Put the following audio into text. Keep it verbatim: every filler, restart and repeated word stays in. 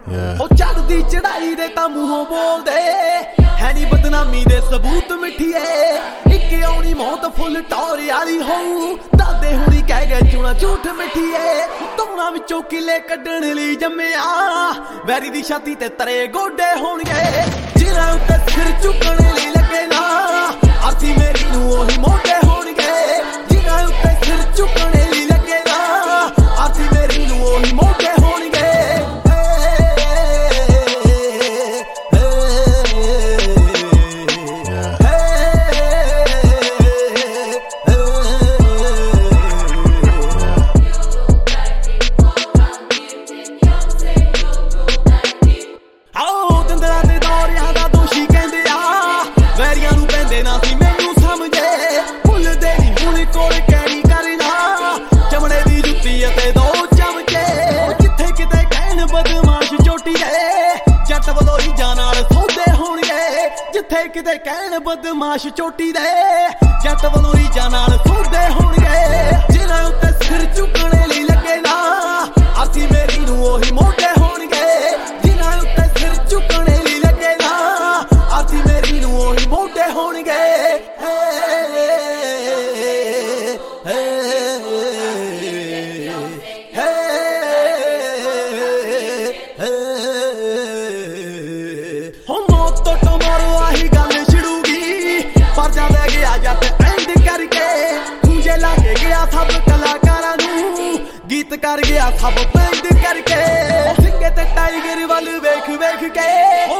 ਉਹ ਚੜਦੀ ਚੜਾਈ ਦੇ ਤਾਂ ਮੂੰਹੋਂ ਬੋਲਦੇ ਹੈ ਨੀ ਬਦਨਾਮੀ ਦੇ ਸਬੂਤ ਮਿੱਠੀਏ ਇੱਕ ਆਉਣੀ ਮੌਤ ਫੁੱਲ ਟੌਰ ਵਾਲੀ ਹੋਊ ਦਾਦੇ ਹੁਣੀ ਕਹਿ ਗਏ ਚੂਣਾ ਝੂਠ ਮਿੱਠੀਏ ਧੌਣਾ ਵਿੱਚੋਂ ਕਿਲੇ ਕੱਢਣ ਲਈ ਜੰਮਿਆ ਵੈਰੀ ਦੀ ਛਾਤੀ ਤੇ ਤਰੇ ਗੋਡੇ ਹੋਣਗੇ ਜਿਨ੍ਹਾਂ ਉੱਤੇ ਸਿਰ ਝੁਕਣ ਲਈ ਲੱਗੇ ਨਾ ਆਸੀ ਮੇਰੀ ਨੂੰ ਉਹੀ ਮੋਢੇ ਹੋਣਗੇ ਜਿਨ੍ਹਾਂ ਉੱਤੇ ਸਿਰ ਝੁਕਣ ਲਈ ਲੱਗੇ ਨਾ ਆਸੀ ਮੇਰੀ ਨੂੰ ਉਹੀ ਮੋਢੇ ਹੋਣਗੇ ਜਿੱਥੇ ਕਿਤੇ ਕਹਿਣ ਬਦਮਾਸ਼ ਚੋਟੀ ਦੇ ਜੱਟ ਵੱਲੋਂ ਰੀਝਾਂ ਨਾਲ ਸੌਦੇ ਹੋਣਗੇ ਜਿਨ੍ਹਾਂ ਉੱਤੇ ਸਿਰ ਝੁਕਣ ਲਈ ਲੱਗੇ ਨਾ ਅਸੀਂ ਮੇਰੀ ਨੂੰ ਉਹੀ ਮੋਢੇ ਹੋਣਗੇ ਜਿਨ੍ਹਾਂ ਉੱਤੇ ਸਿਰ ਝੁਕਣ ਲਈ ਲੱਗੇ ਨਾ ਅਸੀਂ ਮੇਰੀ ਨੂੰ ਉਹੀ ਮੋਢੇ ਹੋਣਗੇ ਸਭ ਕਲਾਕਾਰਾਂ ਨੂੰ ਗੀਤ ਕਰ ਗਿਆ ਸਭ ਬੰਦ ਕਰਕੇ ਸਿੱਕੇ ਤੇ ਟਾਈਗਰ ਵੱਲ ਵੇਖ ਵੇਖ ਕੇ